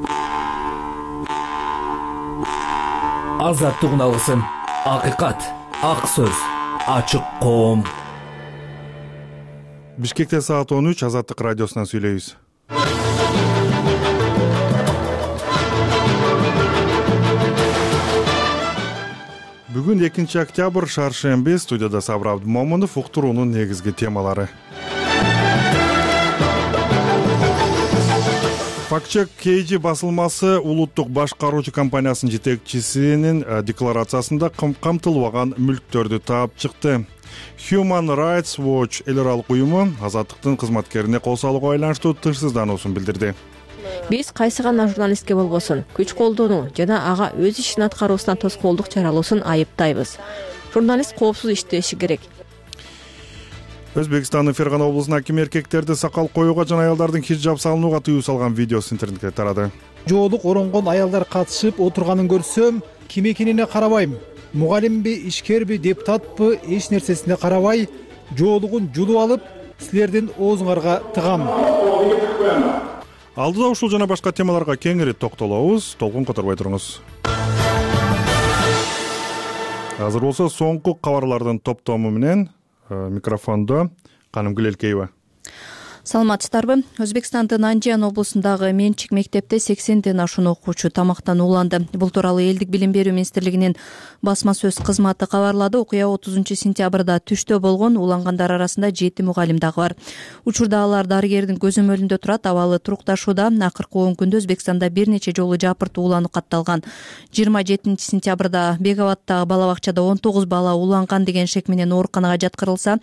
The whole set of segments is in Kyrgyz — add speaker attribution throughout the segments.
Speaker 1: Азаттык алысым, акыйкат, ак сөз, ачык коом.
Speaker 2: Бишкекте саат 13 Азаттык радиосунан сүйлөйбүз. Бүгүн 2 октябрь, шаршемби. Студияда Сабыр Абдымомунов. Уктуруунун негизги темалары. Фактчек KG басылмасы улуттук башкаруучу компаниясынын жетекчисинин декларациясында камтылбаган мүлктөрдү таап чыкты. Human Rights Watch эл аралык уюму азаттыктын кызматкерине кол салууга байланыштуу тынчсыздануусун билдирди.
Speaker 3: Биз кайсы гана журналистке болбосун күч колдонуу жана ага өз ишин аткаруусуна тоскоолдук чаралоосун айыптайбыз. Журналист коопсуз иштеши керек.
Speaker 2: Өзбекстандын Фергана облусунун акими эркектерди сакал коюуга жана аялдардын хиджаб салынууга тыюу салган видеосу интернетке тарады.
Speaker 4: Жоолук оронгон аялдар катышып отурганын көрсөм, ким экенине карабайм. Мугалимби, ишкерби, депутатпы, эч нерсесине карабай, жоолугун жулуп алып, силердин оозуңарга тыгам.
Speaker 2: Алдыда ушул жана башка темаларга кеңири токтолобуз. Толкун которбой туруңуз. Азыр болсо соңку кабарлардын топтому менен микрофондо Канымгүл Элкеева.
Speaker 5: Саламатсыздарбы? Өзбекстандын Анжан облусундагы менчик мектепте 80ден ашуун окуучу тамактан ууланды. Бул тууралуу элдик билим берүү министрлигинин басма сөз кызматы кабарлады. Окуя 30-сентябрда түштө болгон, уулангандар арасында 7 мугалим дагы бар. Учурда алар дарыгердин көзөмөлүндө турат. Абалы турукташууда. Акыркы 10 күндө Өзбекстанда бир нече жолу жапыртуу уулануу катталган. 27-сентябрда Беговаттагы бала бакчада 19 бала ууланган деген шек менен ооруканага жаткырылса,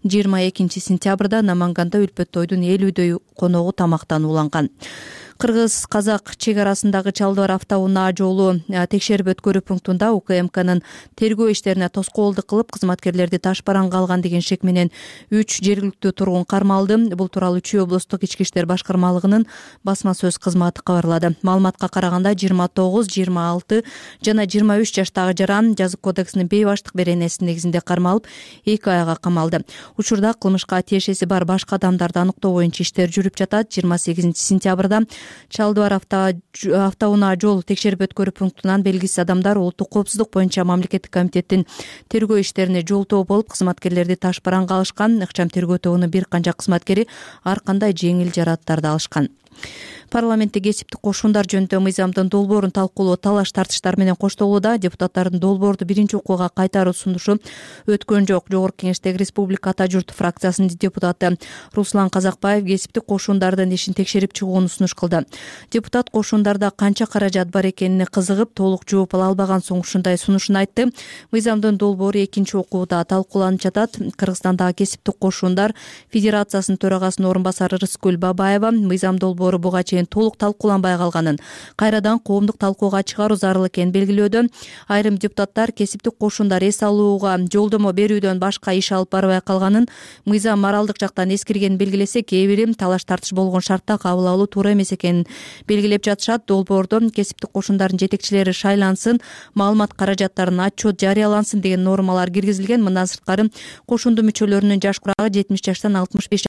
Speaker 5: 22-сентябрда Наманганда Үлпөттөй 50дөй коногу тамактан ууланган. Кыргыз-казак чек арасындагы Чалдыбар автоунаа жолу текшерип өткөрүү пунктунда УКМКнын тергөө иштерине тоскоолдук кылып, кызматкерлерди таш бараңга алган деген шек менен 3 жергиликтүү тургун кармалды. Бул тууралуу Чүй облустук ички иштер башкармалыгынын басма сөз кызматы кабарлады. Маалыматка караганда 29, 26 жана 23 жаштагы жаран жазык кодексинин бейбаштык беренеси негизинде кармалып, 2 айга камалды. Учурда кылмышка тиешеси бар башка адамдарды аныктоо боюнча иштер жүрүп жатат. 28-сентябрда Чалдыбар автоунаа жол текшерип өткөрүү пунктунан белгисиз адамдар улуттук коопсуздук боюнча мамлекеттик комитеттин тергөө иштерине жолтоо болуп, кызматкерлерди таш бараңга алышкан. Ыкчам тергөө тобунун бир канча кызматкери ар кандай жеңил жарааттарды алышкан. Парламентте кесиптик кошундар жөнүндө мыйзамдын долбоорун талкуулоо талаш тартыштар менен коштолууда. Депутаттардын долбоорду биринчи окууга кайтаруу сунушу өткөн жок. Жогорку Кеңештеги Республика Ата журт фракциясынын депутаты Руслан Казакбаев кесиптик кошундардын ишин текшерип чыгууну сунуш кылды. Депутат кошундарда канча каражат бар экенине кызыгып, толук жооп ала албаган соң ушундай сунушун айтты. Мыйзамдын долбоору экинчи окууда талкууланып жатат. Кыргызстандагы кесиптик кошундар Федерациясынын төрагасынын орун басары Рыскүл Бабаева мыйзам долбоору буга чейин толук талкууланбай калганын, кайрадан коомдук талкууга чыгаруу зарыл экенин белгилөөдө. Айрым депутаттар кесиптик кошундар эс алууга жолдомо берүүдөн башка иш алып барбай калганын, мыйзам моралдык жактан эскиргенин белгилесе, кээ бири талаш тартыш болгон шартта кабыл алуу туура эмес экенин белгилеп жатышат. Долбоордо кесиптик кошундардын жетекчилери шайлансын, маалымат каражаттарынын отчет жарыялансын деген нормалар киргизилген. Мындан сырткары кошундун мүчөлөрүнүн жаш курагы 70 жаштан 65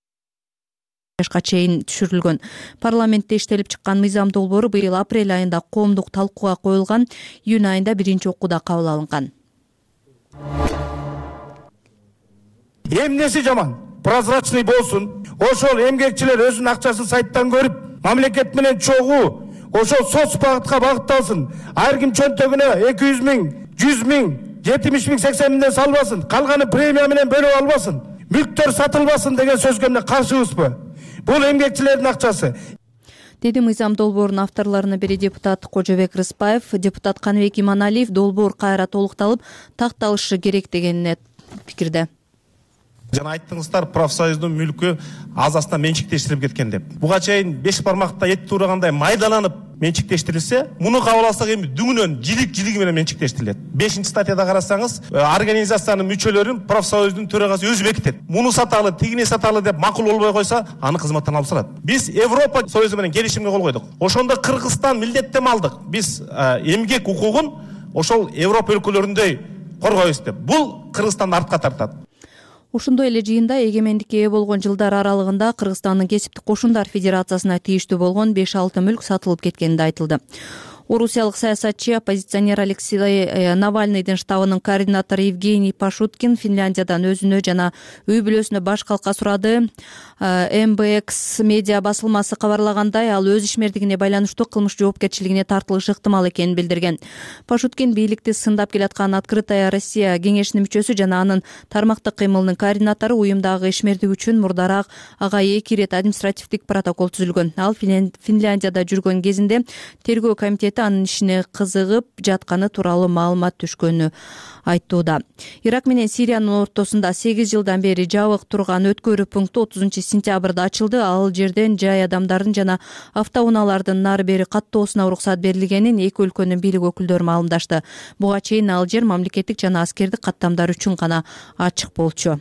Speaker 5: жашка чейин түшүрүлгөн. Парламентте иштелип чыккан мыйзам долбоору быйыл апрель айында коомдук талкууга коюлган, июнь айында биринчи окууда кабыл алынган.
Speaker 6: Эмнеси жаман? Прозрачный болсун. Ошол эмгекчилер өзүнүн акчасын сайттан көрүп, мамлекет менен чогуу ошол соц багытка багытталсын. Ар ким чөнтөгүнө 200 миң, 100 миң, 70 миң, 80 миңден салбасын. Калганы премия менен бөлүп албасын. Мүлктөр сатылбасын деген сөзгө эмне каршыбызбы? Бул эмгекчилердин акчасы.
Speaker 5: Деди мыйзам долбоорунун авторлорунун бири депутат Кожобек Рыспаев. Депутат Каныбек Иманалиев долбоор кайра толукталып, такталышы керек дегенине пикирде.
Speaker 6: Жана айттыңыздар, профсоюздун мүлкү азасына менчиктештирип кеткен деп. Буга чейин 5 бармакта эт туурагандай майдаланып менчиктештирилсе, муну кабыл алсак эми дүңүнөн жилик менен менчиктештирилет. 5-статьяда карасаңыз, организациянын мүчөлөрүн профсоюздун төрагасы өзү бекитет. Муну саталы, тигини саталы деп макул болбой койсо, аны кызматтан алып салат. Биз Европа Союзу менен келишимге кол койдук. Ошондо Кыргызстан милдеттем алдык. Биз эмгек укугун ошол Европа өлкөлөрүндөй коргойбуз деп. Бул Кыргызстанды артка тартат.
Speaker 5: Ошондой эле жыйында эгемендикке ээ болгон жылдар аралыгында Кыргызстандын кесиптик кошундар федерациясына тийиштүү болгон 5-6 мүлк сатылып кеткени да айтылды. Орусиялык саясатчы, оппозиционер Алексей Навальныйдын штабынын координатору Евгений Пашуткин Финляндиядан өзүнө жана үй бүлөсүнө баш калка сурады. МБХ медиа басылмасы кабарлагандай, ал өз ишмердигине байланыштуу кылмыш жоопкерчилигине тартылышы ыктымал экенин билдирген. Пашуткин бийликти сындап келаткан Открытая Россия кеңешинин мүчөсү жана анын тармактык кыймылынын координатору. Уюмдагы ишмердик үчүн мурдараак ага 2 ирет административдик протокол түзүлгөн. Ал Финляндияда жүргөн кезинде тергөө комитети анын ишине кызыгып жатканы тууралуу маалымат түшкөнү айттууда. Ирак менен Сириянын ортосунда 8 жылдан бери жабык турган өткөрүү пункту 30-сентябрда ачылды. Ал жерден жай адамдардын жана автоунаалардын нары бери каттоосуна уруксат берилгенин эки өлкөнүн бийлик өкүлдөрү маалымдашты. Буга чейин ал жер мамлекеттик жана аскердик каттамдар үчүн гана ачык болчу.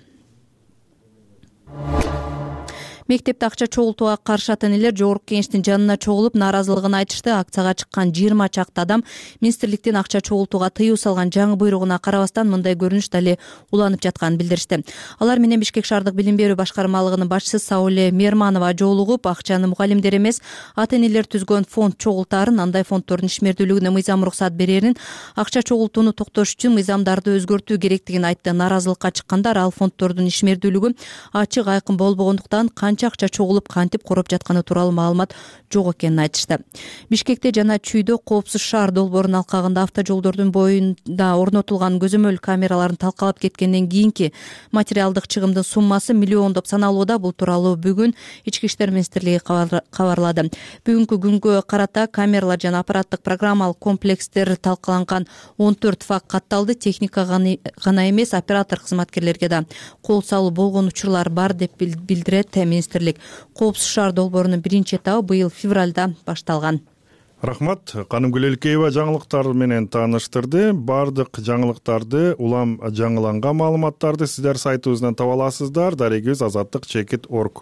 Speaker 5: Мектепте акча чогултууга каршы ата-энелер жогорку кеңештин жанына чогулуп нааразылыгын айтышты. Акцияга чыккан 20 чакты адам министрликтин акча чогултууга тыюу салган жаңы буйругуна карабастан мындай көрүнүш дале уланып жатканын билдиришти. Алар менен Бишкек шаардык билим берүү башкармалыгынын башчысы Сауле Мерманова жолугуп, акчаны мугалимдер эмес, ата-энелер түзгөн фонд чогултаарын, андай фонддордун ишмердүүлүгүнө мыйзам уруксат берерин, акча чогултууну токтош үчүн мыйзамдарды өзгөртүү керектигин айтты. Нааразылыкка чыккандар ал фонддордун ишмердүүлүгү ачык айкын болбогондуктан акча чогулуп кантип короп жатканы тууралуу маалымат жок экенин айтышты. Бишкекте жана Чүйдө коопсуз шаар долбоорунун алкагында автожолдордун боюнда орнотулган көзөмөл камераларын талкалап кеткенден кийинки материалдык чыгымдын суммасы миллиондоп саналууда. Бул тууралуу бүгүн Ички иштер министрлиги кабарлады. Бүгүнкү күнгө карата камералар жана аппараттык программалык комплекстер талкаланган 14 факт катталды. Техника гана эмес, оператор кызматкерлерге да кол салуу болгон учурлар бар деп билдирет министрлик. Коопсуз шаар долбоорунун биринчи этабы быйыл февралда башталган.
Speaker 2: Рахмат. Канымгүл Элкеева жаңылыктар менен тааныштырды. Бардык жаңылыктарды, улам жаңыланган маалыматтарды сиздер сайтыбыздан таба аласыздар. Дарегибиз azatlyk.org.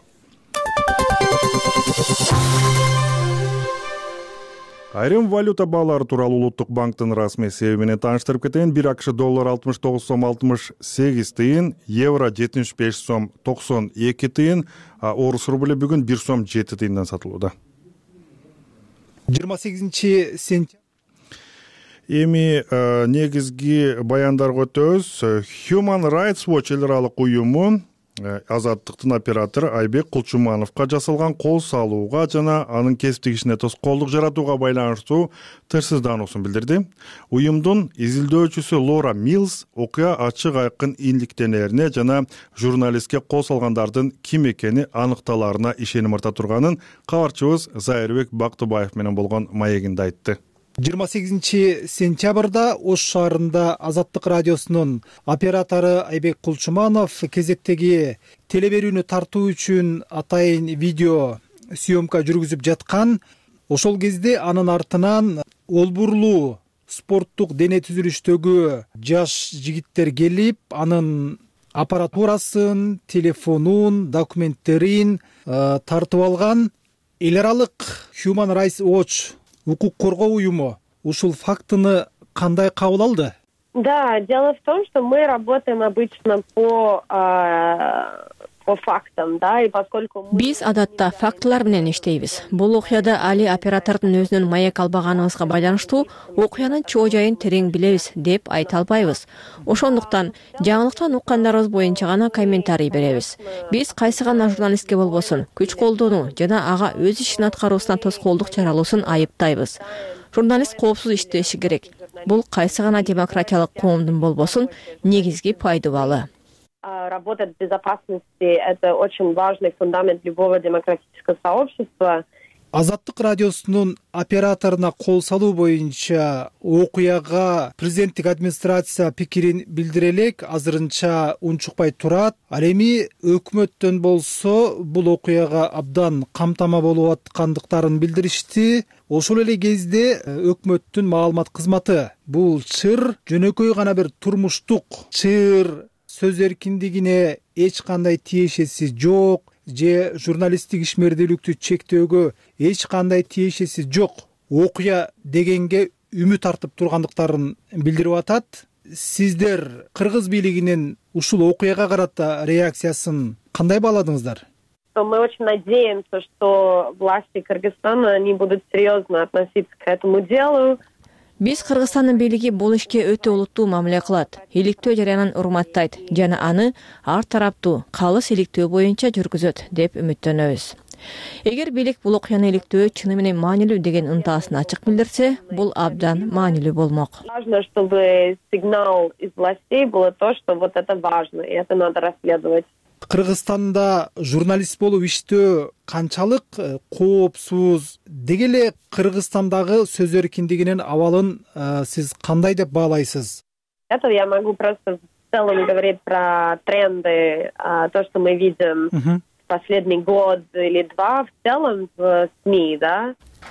Speaker 2: Айрым валюта баалары тууралуу Улуттук банктын расмий себеби менен тааныштырып кетейин. 1 АКШ доллар 69 сом 68 тыйын, евро 75 сом 92 тыйын, орус рубль бүгүн 1 сом 7 тыйындан сатылууда.
Speaker 4: 28 сентябрь.
Speaker 2: Эми негизги баяндарга өтөбүз. Human Rights Watch эл аралык уюму Азаттыктын оператору Айбек Кулчумановго жасалган кол салууга жана анын кесиптик ишине тоскоолдук жаратууга байланыштуу тырсыздануусун билдирди. Уюмдун изилдөөчүсү Лора Милс окуя ачык айкын иликтенерине жана журналистке кол салгандардын ким экени аныкталарына ишеним арта турганын кабарчыбыз Зайырбек Бактыбаев менен болгон маегинде айтты.
Speaker 4: 28 сентябрда Ош шаарында Азаттык радиосунун оператору Айбек Кулчуманов кезектеги теле берүүнү тартуу үчүн атайын видео съемка жүргүзүп жаткан. Ошол кезде анын артынан олбурлуу спорттук дене түзүлүштөгү жаш жигиттер келип, анын аппаратурасын, телефонун, документтерин тартып алган. Эл аралык Human Rights Watch укук коргоо уюму ушул фактыны кандай кабыл алды?
Speaker 7: Да, дело в том, что мы работаем обычно по фактам, да, и поскольку
Speaker 3: биз адатта фактылар менен иштейбиз. Бул окуяда али оператордун өзүнүн маек албаганыбызга байланыштуу окуянын чоо жайын терең билебиз деп айта албайбыз. Ошондуктан жаңылыктан уккандарыбыз боюнча гана комментарий беребиз. Биз кайсы гана журналистке болбосун күч колдонуу жана ага өз ишин аткаруусуна тоскоолдук чаралоосун айыптайбыз. Журналист коопсуз иштеши керек. Бул кайсы гана демократиялык коомдун болбосун негизги пайдубалы.
Speaker 7: Работа в безопасности – это очень важный фундамент любого демократического сообщества.
Speaker 4: Азаттык радиосунун операторуна кол салуу боюнча окуяга президенттик администрация пикирин билдире элек, азырынча унчукпай турат. Ал эми өкмөттөн болсо бул окуяга абдан камтама болуп аткандыктарын билдиришти. Ошол эле кезде өкмөттүн маалымат кызматы бул чыр жөнөкөй гана бир турмуштук чыр, сөз эркиндигине эч кандай тиешеси жок же журналисттик ишмердүүлүктү чектөөгө эч кандай тиешеси жок окуя дегенге үмүт артып тургандыктарын билдирип атат. сиздер кыргыз бийлигинин ушул окуяга карата реакциясын кандай бааладыңыздар?
Speaker 7: Мы очень надеемся, что власти Кыргызстана они будут серьезно относиться к этому делу.
Speaker 3: Биз Кыргызстандын бийлиги бул ишке өтө олуттуу мамиле кылат, иликтөө жарыянын урматтайт жана аны ар тараптуу калыс иликтөө боюнча жүргүзөт деп үмүттөнөбүз. Эгер бийлик бул окуяны иликтөө чыны менен маанилүү деген ынтаасын ачык билдирсе, бул абдан маанилүү болмок.
Speaker 7: Важно, чтобы сигнал из властей было то, что вот это важно, и это надо расследовать.
Speaker 4: Кыргызстанда журналист болуп иштөө канчалык коопсуз? Деги эле Кыргызстандагы сөз эркиндигинин абалын сиз кандай деп баалайсыз?
Speaker 7: Это я могу просто в целом говорить про тренды, то, что мы видим последний год или два в целом в СМИ, да.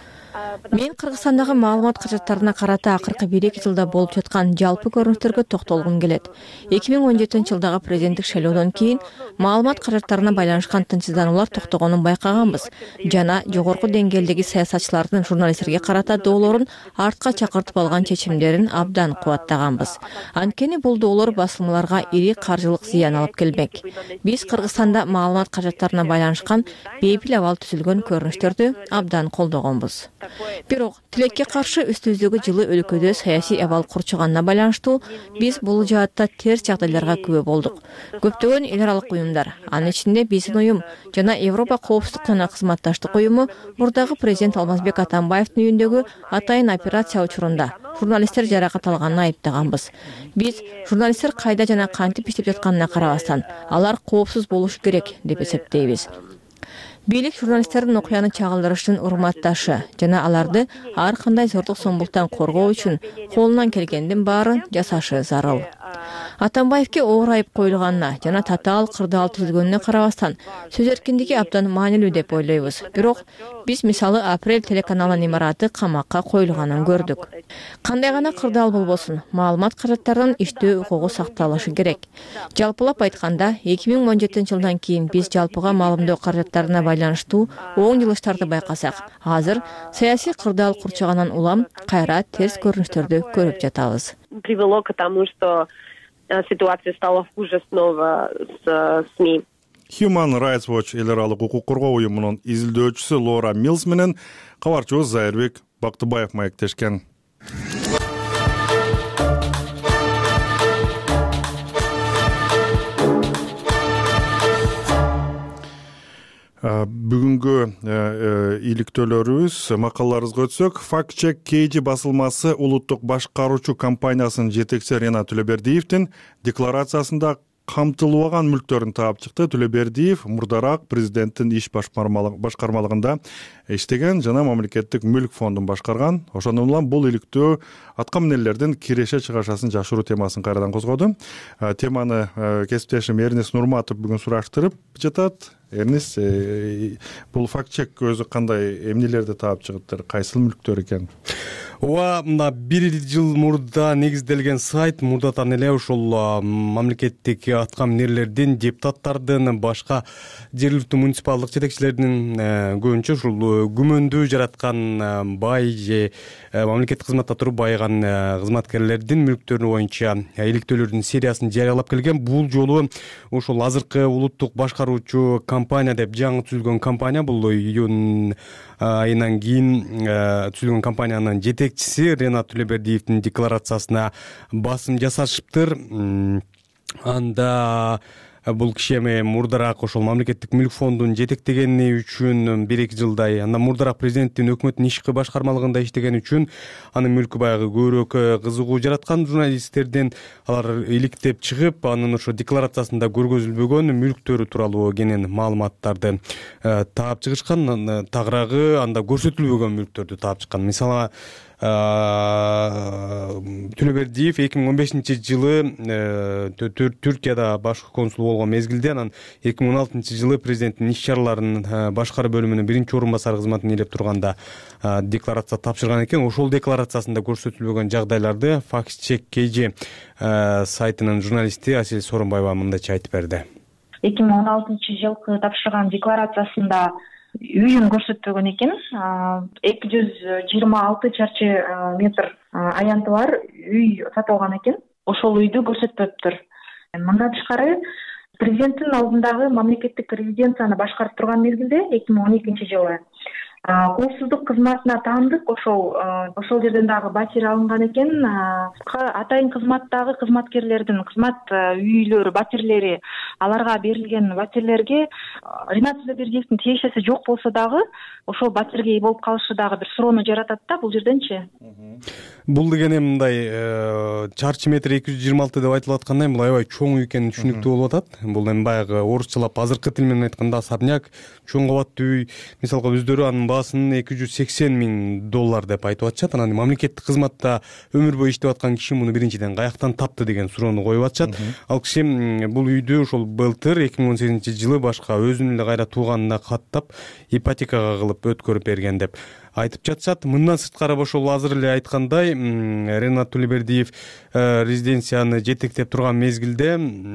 Speaker 3: Мен Кыргызстандагы маалымат каражаттарына карата акыркы 1-2 жылда болуп жаткан жалпы көрүнүштөргө токтолгум келет. 2017-жылдагы президенттик шайлоодон кийин маалымат каражаттарына байланышкан тынчсыздануулар токтогонун байкаганбыз. Жана жогорку деңгээлдеги саясатчылардын журналисттерге карата доолорун артка чакыртып алган чечимдерин абдан кубаттаганбыз. Анткени бул доолор басылмаларга ири каржылык зыян алып келбек. Биз Кыргызстанда маалымат каражаттарына байланышкан бейпил абал түзүлгөн көрүнүштөрдү абдан колдогонбуз. Бирок тилекке каршы үстүбүздөгү жылы өлкөдө саясий абал курчуганына байланыштуу биз бул жаатта терс жагдайларга күбө болдук. Көптөгөн эл аралык уюмдар, анын ичинде биздин уюм жана Европа коопсуздук жана кызматташтык уюму мурдагы президент Алмазбек Атамбаевдин үйүндөгү атайын операция учурунда журналисттер жаракат алганын айыптаганбыз. Биз журналисттер кайда жана кантип иштеп жатканына карабастан, алар коопсуз болушу керек деп эсептейбиз. Бийлик журналисттердин окуяны чагылдырыштын урматташы жана аларды ар кандай зордук зомбулуктан коргоо үчүн колунан келгендин баарын жасашы зарыл. Атамбаевке оор айып коюлганына жана татаал кырдаал түзүлгөнүнө карабастан сөз эркиндиги абдан маанилүү деп ойлойбуз. Бирок биз мисалы Апрель телеканалынын имараты камакка коюлганын көрдүк. Кандай гана кырдаал болбосун, маалымат каражаттарынын иштөө укугу сакталышы керек. Жалпылап айтканда, 2017-жылдан кийин биз жалпыга маалымдоо каражаттарына байланыштуу оң жылыштарды байкасак, азыр саясий кырдаал курчугандан улам кайра терс көрүнүштөрдү көрүп жатабыз.
Speaker 7: Привело к тому, что ситуация стала хуже снова с СМИ.
Speaker 2: Human Rights Watch эл аралык укук коргоо уюмунун изилдөөчүсү Лора Милс менен кабарчыбыз Зайырбек Бактыбаев маектешкен. Бүгүнгү иликтөөлөрүбүз макалаларыбызга өтсөк, Fact Check KG басылмасы улуттук башкаруучу компаниясынын жетекчиси Ренат Төлөбердиевдин декларациясында камтылбаган мүлктөрүн таап чыкты. Төлөбердиев мурдараак президенттин иш башкармалыгында иштеген жана мамлекеттик мүлк фондун башкарган. Ошондон улам бул иликтөө аткаминерлердин киреше чыгашасын жашыруу темасын кайрадан козгоду. Теманы кесиптешим Эрнис Нурматов бүгүн сураштырып жатат. Эрнис, бул факт-чек өзү кандай эмнелерди таап чыгыптыр, кайсыл мүлктөр экен?
Speaker 8: Ооба, мына 1 жыл мурда негизделген сайт мурдатан эле ушул мамлекеттик аткаминерлердин, депутаттардын, башка жергиликтүү муниципалдык жетекчилердин көбүнчө ушул күмөндүү жараткан бай же мамлекеттик кызматта туруп байыган кызматкерлердин мүлктөрү боюнча иликтөөлөрдүн сериясын жарыялап келген. Бул жолу ушул азыркы улуттук башкаруучу компания деп жаңы түзүлгөн компания, бул июнь айынан кийин түзүлгөн компаниянын жетекчиси Ренат Төлөбердиевдин декларациясына басым жасашыптыр. Анда бул киши эми мурдараак ошол мамлекеттик мүлк фондун жетектегени үчүн 1-2 жылдай, андан мурдараак президенттин өкмөттүн ишки башкармалыгында иштеген үчүн анын мүлкү баягы көбүрөөк кызыгуу жараткан журналисттерден алар иликтеп чыгып, анын ошо декларациясында көргөзүлбөгөн мүлктөрү тууралуу кенен маалыматтарды таап чыгышкан, тагыраагы анда көрсөтүлбөгөн мүлктөрдү таап чыккан. Мисалы, Төлөбердиев 2015-жылы Түркияда башкы консул болгон мезгилде, анан 2016-жылы президенттин иш чараларынын башкаруу бөлүмүнүн 1-орунбасары кызматын ээлеп турганда декларация тапшырган экен. Ошол декларациясында көрсөтүлбөгөн жагдайларды Fact Check KG сайтынын журналисти Асель Сооронбаева мындайча айтып берди.
Speaker 9: 2016-жылкы тапшырган декларациясында үйүн көрсөтпөгөн экен. 226 чарчы метр аянты бар үй сатылган экен. ошол үйдү көрсөтпөптүр. Мындан тышкары президенттин алдындагы мамлекеттик резиденцияны башкарып турган мезгилде 2012 жылы коопсуздук кызматына таандык ошол жерден дагы батир алынган экен. Атайын кызматтагы кызматкерлердин кызмат үйлөрү, батирлери, аларга берилген батирлерге Ринат Сүлөбердиевдин тиешеси жок болсо дагы ошол батирге ээ болуп калышы дагы бир суроону жаратат да бул жерденчи.
Speaker 8: Бул деген эми мындай чарчы метр 226 деп айтылып аткандай, бул аябай чоң экени түшүнүктүү болуп атат. Бул эми баягы орусчалап азыркы тил менен айтканда особняк, чоң кабаттуу үй. Мисалга өздөрү анын баасын $280,000 деп айтып атышат. Анан мамлекеттик кызматта өмүр бою иштеп аткан киши муну биринчиден каяктан тапты деген суроону коюп атышат. Ал киши бул үйдү ошол былтыр 2018 жылы башка өзүнүн эле кайра тууганына каттап ипотекага кылып өткөрүп берген деп айтып жатышат. Мындан сырткары ошол азыр эле айткандай Ринат Сүлөбердиев резиденцияны жетектеп турган мезгилде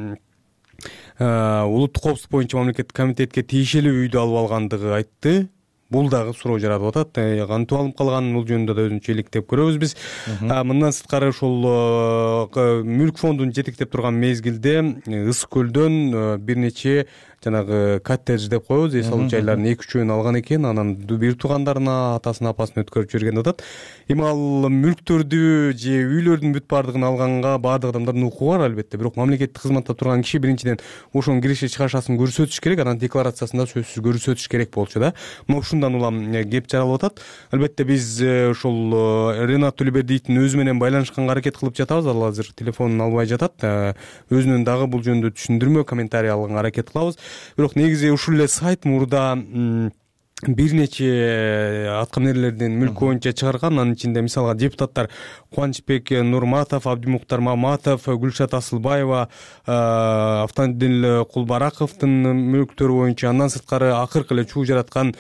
Speaker 8: улуттук коопсуздук боюнча мамлекеттик комитетке тиешелүү үйдү алып алгандыгы айтты. Бул дагы суроо жаратып атат. Кантип алып калган, бул жөнүндө да өзүнчө иликтеп көрөбүз биз. Мындан сырткары ошол мүлк фондун жетектеп турган мезгилде Ысык көлдөн бир нече жанагы коттедж деп коебуз, эс алуу жайларын 2-3 алган экен. Анан бир туугандарына, атасын, апасын өткөрүп жиберген деп атат. Эми ал мүлктөрдү же үйлөрдүн бүт баардыгын алганга баардык адамдардын укугу бар албетте. Бирок мамлекеттик кызматта турган киши биринчиден ошонун киреше чыгашасын көрсөтүш керек, анан декларациясында сөзсүз көрсөтүш керек болчу да. Мына ушундан улам кеп жаралып атат. Албетте биз ошол Ринат Сүлөбердиевдин өзү менен байланышканга аракет кылып жатабыз. Ал азыр телефонун албай жатат. Өзүнүн дагы бул жөнүндө түшүндүрмө, комментарий алганга аракет кылабыз. Бирок негизи ушул эле сайт мурда бир нече аткаминерлердин мүлкү боюнча чыгарган. Анын ичинде мисалга депутаттар Кубанычбек Нурматов, Абдимуктар Маматов, Гүлшат Асылбаева, Автандил Кулбараковдун мүлктөрү боюнча, андан сырткары акыркы эле чуу жараткан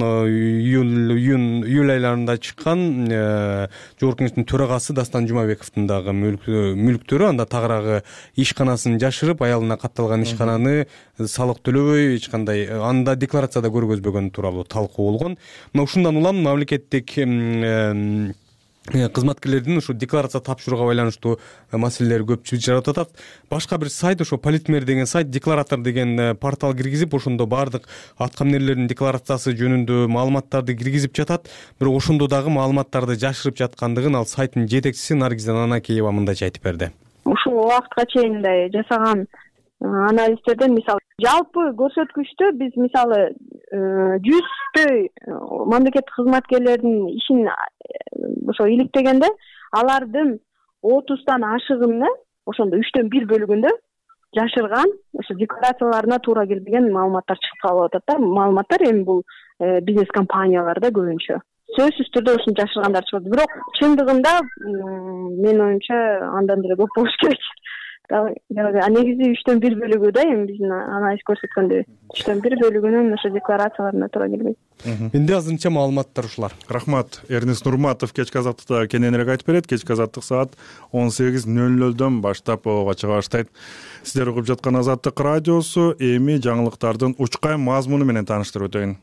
Speaker 8: июль айларында чыккан Жогорку Кеңештин төрагасы Дастан Жумабековдун дагы мүлктөрү. Анда тагыраагы ишканасын жашырып, аялына катталган ишкананы салык төлөбөй, эч кандай анда декларацияда көргөзбөгөн тууралуу талкуу болгон. Мына ушундан улам мамлекеттик кызматкерлердин ушу декларация тапшырууга байланыштуу маселелер көпчүлүк жаратып атат. Башка бир сайт, ошо Политмер деген сайт, декларатор деген портал киргизип, ошондо баардык аткаминерлердин декларациясы жөнүндө маалыматтарды киргизип жатат. Бирок ошондо дагы маалыматтарды жашырып жаткандыгын ал сайттын жетекчиси Наргиза Нанакеева мындайча айтып берди.
Speaker 7: Ушул убакытка чейин мындай жасаган анализтерден мисалы жалпы көрсөткүчтө биз мисалы 100 мамлекеттик кызматкерлердин ишин ошо иликтегенде алардын 30 ашыгында ошондо 3/1 бөлүгүндө жашырган ошо декларацияларына туура келбеген маалыматтар чыгып калып атат да. Маалыматтар эми бул бизнес компанияларда көбүнчө сөзсүз түрдө ушуну жашыргандар чыгат. Бирок чындыгында менин оюмча андан деле көп болуш керек. Негизи 3/1 бөлүгү да эми биздин анализ көрсөткөндөй 3/1 бөлүгүнүн ошо декларацияларына туура келбейт.
Speaker 8: Энди азырынча маалыматтар ушулар.
Speaker 2: Рахмат. Эрнест Нурматов кечки азаттыкта кененирээк айтып берет. Кечки азаттык саат 18:00 баштап ого чыга баштайт. Сиздер угуп жаткан Азаттык радиосу. Эми жаңылыктардын учкай мазмуну менен тааныштырып өтөйүн.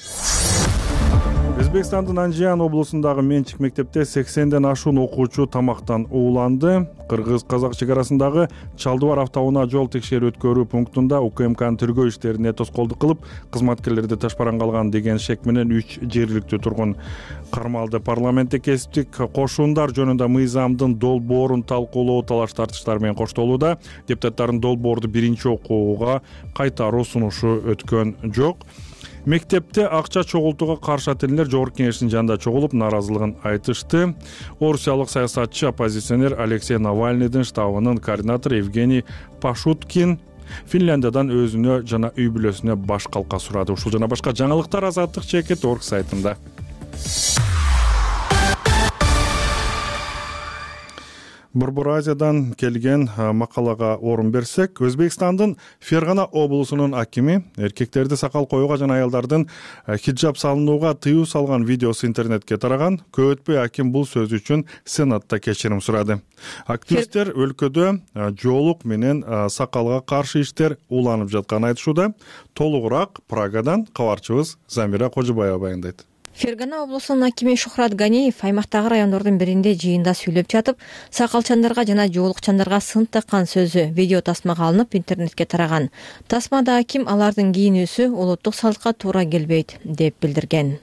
Speaker 2: Өзбекстандын Анжиян облусундагы менчик мектепте 80ден ашуун окуучу тамактан ууланды. Кыргыз-казак чек арасындагы Чалдыбар автоунаа жол текшерүү өткөрүү пунктунда УКМКнын тергөө иштерине тоскоолдук кылып, кызматкерлерди ташпаранга алган деген шек менен 3 жергиликтүү тургун кармалды. Парламентте кесиптик кошуундар жөнүндө мыйзамдын долбоорун талкуулоо талаш тартыштар менен коштолууда. Депутаттардын долбоорду биринчи окууга кайтаруу сунушу өткөн жок. Мектепте акча чогултууга каршы ателер Жогорку Кеңештин жанында чогулуп, нааразылыгын айтышты. Орусиялык саясатчы, оппозиционер Алексей Навальныйдын штабынын координатору Евгений Пашуткин Финляндиядан өзүнө жана үй бүлөсүнө баш калка сурады. Ушул жана башка жаңылыктар Азаттык cheket.org сайтында. Борбор Азиядан келген макалага орун берсек, Өзбекстандын Фергана облусунун акими эркектерди сакал коюуга жана аялдардын хиджаб салынууга тыюу салган видеосу интернетке тараган. Көп өтпөй аким бул сөзү үчүн Сенатта кечирим сурады. Активисттер өлкөдө жоолук менен сакалга каршы иштер уланып жатканын айтышууда. Толугураак Прагадан кабарчыбыз Замира Кожобаева баяндайт.
Speaker 3: Фергана облусунун акими Шухрат Ганиев аймактагы райондордун биринде жыйында сүйлөп жатып, сакалчандарга жана жоолукчандарга сын таккан сөзү видео тасмага алынып интернетке тараган. Тасмада аким алардын кийинүүсү улуттук салтка туура келбейт деп билдирген.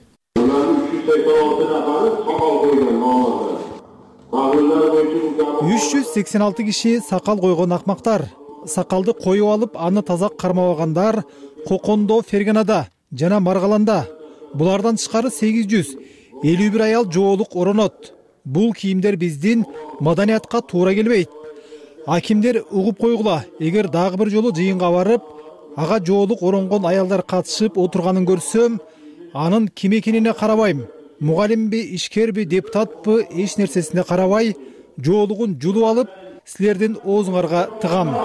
Speaker 4: 386 киши сакал койгон акмактар. Сакалды коюп алып, аны таза кармабагандар Кокондо, Ферганада жана Маргаланда. Булардан тышкары 851 аял жоолук оронот. Бул кийимдер биздин маданиятка туура келбейт. Акимдер угуп койгула, эгер дагы бир жолу жыйынга барып, ага жоолук оронгон аялдар катышып отурганын көрсөм, анын ким экенине карабайм. Мугалимби, ишкерби, депутатпы, эч нерсесине карабай, жоолугун жулуп алып, силердин оозуңарга тыгам.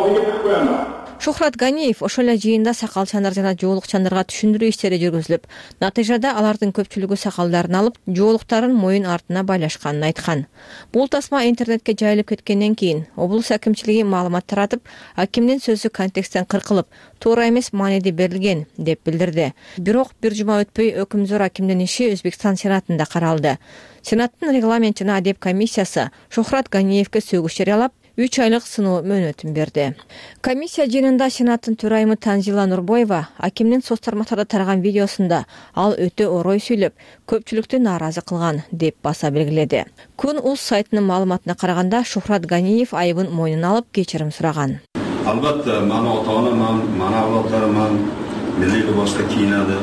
Speaker 3: Шухрат Ганиев ошол эле жыйында сакалчандар жана жоолукчандарга түшүндүрүү иштери жүргүзүлүп, натыйжада алардын көпчүлүгү сакалдарын алып, жоолуктарын моюн артына байлашканын айткан. Бул тасма интернетке жайылып кеткенден кийин облус акимчилиги маалымат таратып, акимдин сөзү контексттен кыркылып, туура эмес мааниде берилген деп билдирди. Бирок бир жума өтпөй өкүмзөр акимдин иши Өзбекстан Сенатында каралды. Сенаттын регламент жана адеп комиссиясы Шухрат Ганиевке сөгүш жарыялап, 3 айлык сыноо мөөнөтүн берди. Комиссия жыйынында Сенаттын төрайымы Танзила Нурбоева акимдин соц тармактарда тараган видеосунда ал өтө орой сүйлөп, көпчүлүктү нааразы кылган деп баса белгиледи. Kun.uz сайтынын маалыматына караганда Шухрат Ганиев айыбын мойнуна алып кечирим сураган.
Speaker 10: Албетте, мен ата-анам, мен авлатларым, милли либаста кийинеди.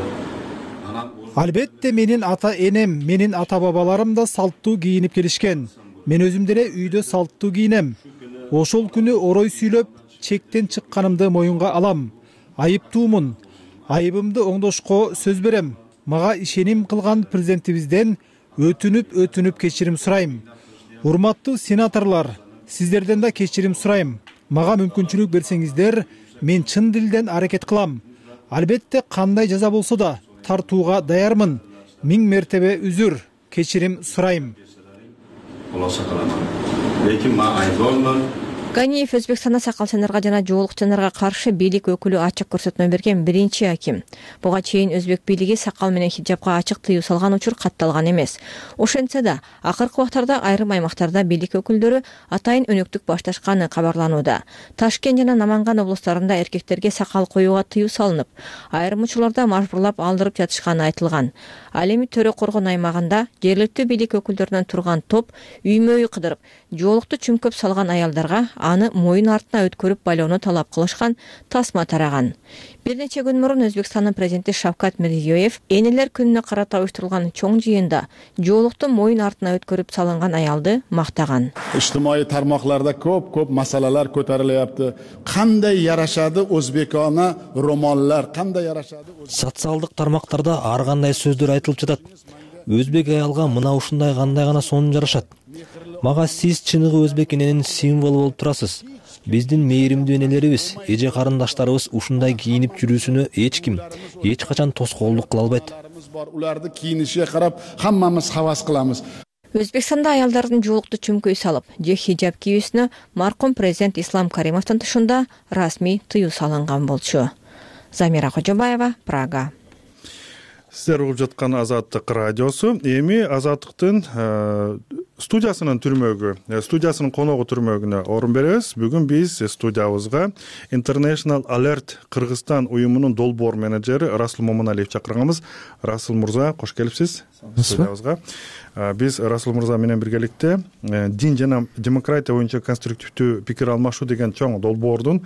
Speaker 4: Албетте, менин ата-энем, менин ата-бабаларым да салттуу кийинип келишкен. Мен өзүм деле үйдө салттуу кийинем. Ошол күнү орой сүйлөп, чектен чыкканымды моюнга алам. Айыптуумун. Айыбымды оңдошко сөз берем. Мага ишеним кылган президентибизден өтүнүп кечирим сурайм. Урматтуу сенаторлор, сиздерден да кечирим сурайм. Мага мүмкүнчүлүк берсеңиздер, мен чын дилден аракет кылам. Албетте, кандай жаза болсо да тартууга даярмын. 1000 мертебе үзүр, кечирим сурайм.
Speaker 3: Ганиев Өзбекстанда сакалчандарга жана жоолукчандарга каршы бийлик өкүлү ачык көрсөтмө берген биринчи аким. Буга чейин өзбек бийлиги сакал менен хиджабка ачык тыюу салган учур катталган эмес. Ошентсе да, акыркы убактарда айрым аймактарда бийлик өкүлдөрү атайын өнөктүк башташканы кабарланууда. Ташкент жана Наманган облустарында эркектерге сакал коюуга тыюу салынып, айрым учурларда мажбурлап алдырып жатышканы айтылган. Ал эми Төрө Коргон аймагында жергиликтүү бийлик өкүлдөрүнөн турган топ үймө-үй кыдырып, жоолукту чүмкөп салган аялдарга аны моюн артына өткөрүп байлоону талап кылышкан тасма тараган. Бир нече күн мурун Өзбекстандын президенти Шавкат Мирзиёев Энелер күнүнө карата уюштурулган чоң жыйында жоолукту моюн артына өткөрүп салынган аялды мактаган.
Speaker 11: Ijtimoiy tarmoqlarda ko'p masalalar ko'tarilyapti. Qanday yarashadi o'zbekona ro'mollar, qanday yarashadi?
Speaker 1: Социалдык тармактарда ар кандай сөздөр айтылып жатат. Өзбек аялга мына ушундай кандай гана сонун жарашат. Мага сиз чыныгы өзбек эненин символу болуп турасыз. Биздин мээримдүү энелерибиз, эже карындаштарыбыз ушундай кийинип жүрүүсүнө эч ким, эч качан тоскоолдук кыла албайт.
Speaker 11: Уларды кийинишине карап, хаммамыз хавас кылабыз.
Speaker 3: Өзбекстанда аялдардын жоолукту чүмкөй салып, же хиджаб кийүүсүнө маркум президент Ислам Каримовдун тышында расмий тыюу салынган болчу. Замира Кожобаева, Прага.
Speaker 2: Сиздер угуп жаткан Азаттык радиосу. Эми Азаттыктын студиясынын коногу түрмөгүнө орун беребиз. Бүгүн биз студиябызга International Alert Кыргызстан уюмунун долбоор менеджери Расул Момуналиев чакырганбыз. Расул мырза, кош келипсиз студиябызга. Биз Расул мырза менен биргеликте дин жана демократия боюнча конструктивдүү пикир алмашуу деген чоң долбоордун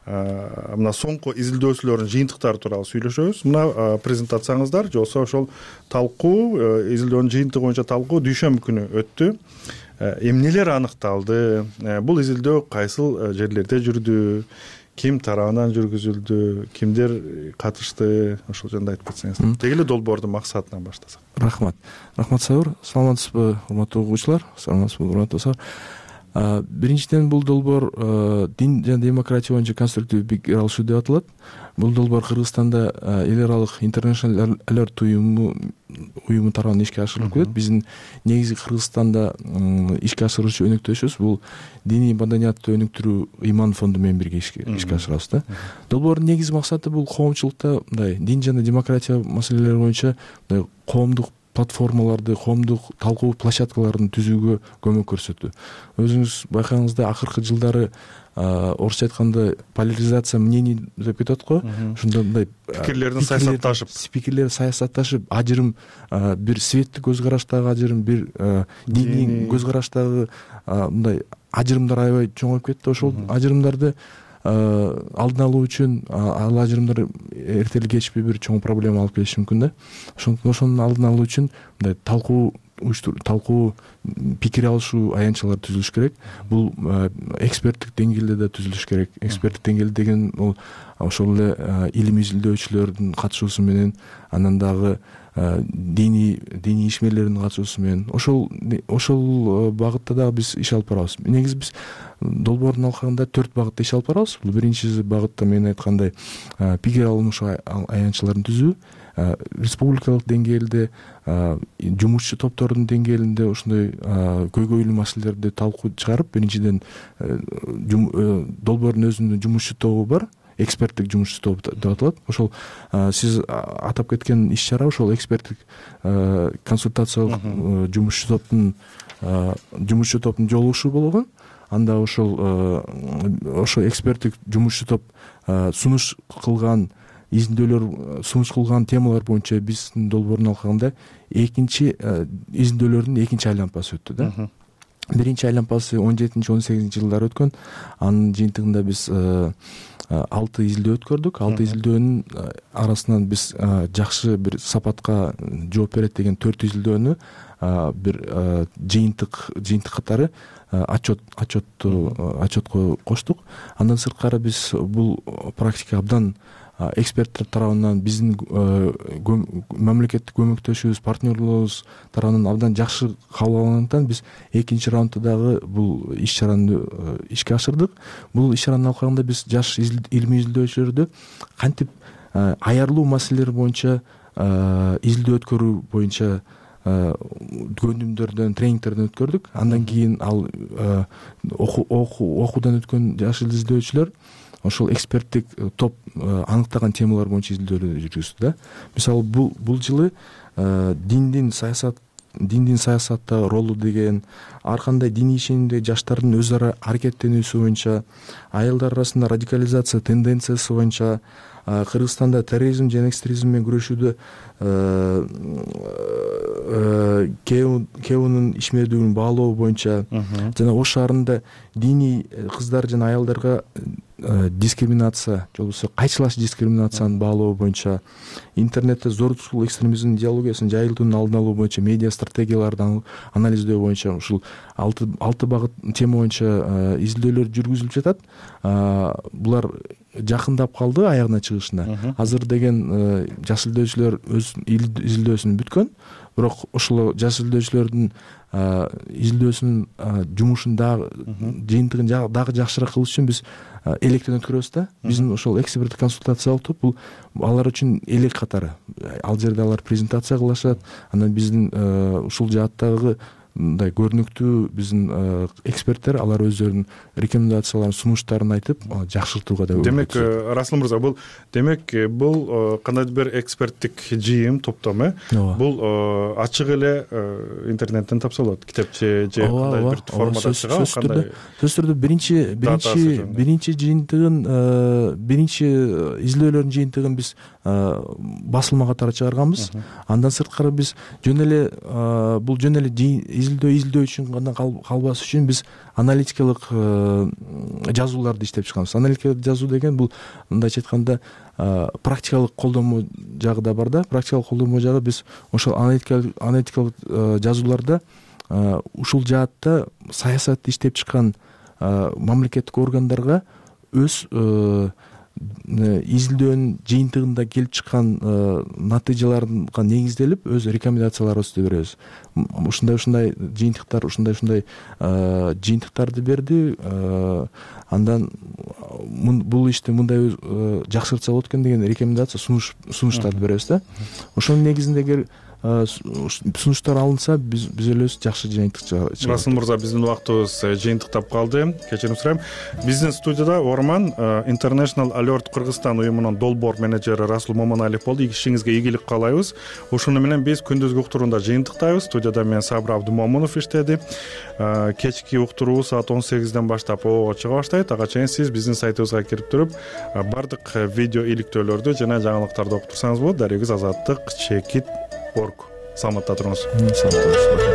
Speaker 2: мына соңку изилдөөчүлөрдүн жыйынтыктары тууралуу сүйлөшөбүз. Мына презентацияңыздар же болбосо ошол талкуу, изилдөөнүн жыйынтыгы боюнча талкуу дүйшөмбү күнү өттү. Эмнелер аныкталды? Бул изилдөө кайсыл жерлерде жүрдү? Ким тарабынан жүргүзүлдү? Кимдер катышты? Ошол жөнүндө айтып кетсеңиз. Дегеле долбоордун максатынан баштасак.
Speaker 12: Рахмат Саур. Саламатсызбы, урматтуу угуучулар? Саламатсызбы, урматтуу достор. Биринчиден, бул долбоор дин жана демократия боюнча конструктивдүү пикир алышуу деп аталат. бул долбоор Кыргызстанда эл аралык International Alert уюму тарабынан ишке ашырылып келет. Биздин негизги Кыргызстанда ишке ашыруучу өнөктөшүбүз бул диний маданиятты өнүктүрүү иман фонду менен бирге ишке ашырабыз да. Долбоордун негизги максаты бул коомчулукта мындай дин жана демократия маселелери боюнча мындай коомдук платформаларды, коомдук талкуу площадкаларын түзүүгө көмөк көрсөтүү. Өзүңүз байкагаңызда акыркы жылдары орусча айтканда поляризация мнений деп кетет го. Ошондо мындай пикирлер саясатташып, ажырым бир светтик көз караштагы ажырым, бир диний көз караштагы мындай ажырымдар аябай чоңоюп кетти. Ошол ажырымдарды алдын алуу үчүн ал ажырымдар эртели кечпи бир чоң проблема алып келиши мүмкүн да. Ошонун алдын алуу үчүн мындай талкуу пикир алышуу аянтчалар түзүлүш керек. Бул эксперттик деңгээлде да түзүлүш керек. Эксперттик деңгээл деген бул ошол эле илим изилдөөчүлөрдүн катышуусу менен, анан дагы диний ишмерлердин катышуусу менен ошол багытта дагы биз иш алып барабыз. Негизи биз долбоордун алкагында 4 багытта иш алып барабыз. Бул биринчи багытта мен айткандай пикир алынуучу аянтчаларын түзүү, республикалык деңгээлде жумушчу топтордун деңгээлинде ошондой көйгөйлүү маселелерди талкуу чыгарып, биринчиден долбоордун өзүнүн жумушчу тобу бар, эксперттик жумушчу топ деп аталат. Ошол сиз атап кеткен иш-чара ошол эксперттик консультациялык жумушчу топтун жолугушу болгон. Анда ошол эксперттик жумушчу топ сунуш кылган сунуш кылган темалар боюнча биздин долбоордун алкагында экинчи изилдөөлөрдүн экинчи айланпасы өттү да. Биринчи айланпасы 17-18 жылдары өткөн. Анын жыйынтыгында биз 6 изилдөө өткөрдүк. 6 изилдөөнүн арасынан биз жакшы бир сапатка жооп берет деген 4 изилдөөнү бир жыйынтык катары отчетко коштук. Андан сырткары биз бул практика абдан эксперттер тарабынан, биздин мамлекеттик көмөктөшүбүз, партнерлорубуз тарабынан абдан жакшы кабыл алынгандыктан биз экинчи раундда дагы бул иш-чараны ишке ашырдык. Бул иш-чаранын алкагында биз жаш илимий изилдөөчүлөрдү кантип аярлуу маселелер боюнча изилдөө өткөрүү боюнча көндүмдөрдөн, тренингтерден өткөрдүк. Андан кийин ал окуудан өткөн жаш изилдөөчүлөр ошол эксперттик топ аныктаган темалар боюнча изилдөөлөр жүргүздү да. Мисалы бул жылы диндин саясатта ролу деген, ар кандай диний ишенимдеги жаштардын өз ара аракеттенүүсү боюнча, аялдар арасында радикализация тенденциясы боюнча, Кыргызстанда терроризм жана экстремизм менен күрөшүүдө КЭУнун ишмердүүлүгүн баалоо боюнча жана Ош шаарында диний кыздар жана аялдарга дискриминация, же болбосо кайчылаш дискриминацияны баалоо боюнча, интернетте зордукчулук экстремизм идеологиясын жайылтуунун алдын алуу боюнча медиа стратегияларды анализдөө боюнча ушул 6 багыт тема боюнча изилдөөлөр жүргүзүлүп жатат. Булар жакындап калды аягына чыгышына. Азыр деген жаш изилдөөчүлөр өз изилдөөсүн бүткөн, бирок ошол жаш изилдөөчүлөрдүн изилдөөсүнүн жумушун дагы жыйынтыгын дагы жакшыраак кылыш үчүн биз электен өткөрөбүз да. Биздин ошол эксперттик консультациялык топ бул алар үчүн элек катары. Ал жерде алар презентация кылышат. Анан биздин ушул жааттагы мындай көрүнүктүү биздин эксперттер алар өздөрүнүн рекомендацияларын, сунуштарын айтып жакшыртууга да.
Speaker 2: Демек, Расул мырза, бул демек бул кандайдыр бир эксперттик жыйын, топтом бул ачык эле интернеттен тапса болот, китепче же кандайдыр бир формада чыгат, кандай?
Speaker 12: Сөзсүз түрдө биринчи жыйынтыгын, биринчи изилдөөлөрдүн жыйынтыгын биз басылма катары чыгарганбыз. Андан сырткары биз бул жөн эле изилдөө үчүн гана калбас үчүн биз аналитикалык жазууларды иштеп чыгабыз. Аналитикалык жазуу деген бул мындайча айтканда практикалык колдонмо жагы да бар да. Практикалык колдонмо жагы биз ошол аналитикалык жазууларда ушул жаатта саясатты иштеп чыккан мамлекеттик органдарга өз изилдөөнүн жыйынтыгында келип чыккан натыйжаларга негизделип өз рекомендацияларыбызды беребиз. Ушундай жыйынтыктар, ушундай жыйынтыктарды берди. Андан бул ишти мындай жакшыртса болот экен деген рекомендация сунуштарды беребиз да. Ошонун негизинде эгер сунуштар алынса, биз элебиз жакшы жыйынтык чыгарабыз.
Speaker 2: Расул мырза, биздин убактыбыз жыйынтыктап калды. Кечирим сурайм. Биздин студияда Орман International Alert Кыргызстан уюмунун долбоор менеджери Расул Момоналиев болду. Ишиңизге ийгилик каалайбыз. Ошону менен биз күндүзгү уктурууда жыйынтыктайбыз. Студияда мен Сабыр Абдумомунов иштеди. Кечки уктуруу саат 18ден баштап ого чыга баштайт. Ага чейин сиз биздин сайтыбызга кирип туруп, бардык видео иликтөөлөрдү жана жаңылыктарды окуп турсаңыз болот. Дарегиз азаттык чекит.org. Саламатта туруңуз.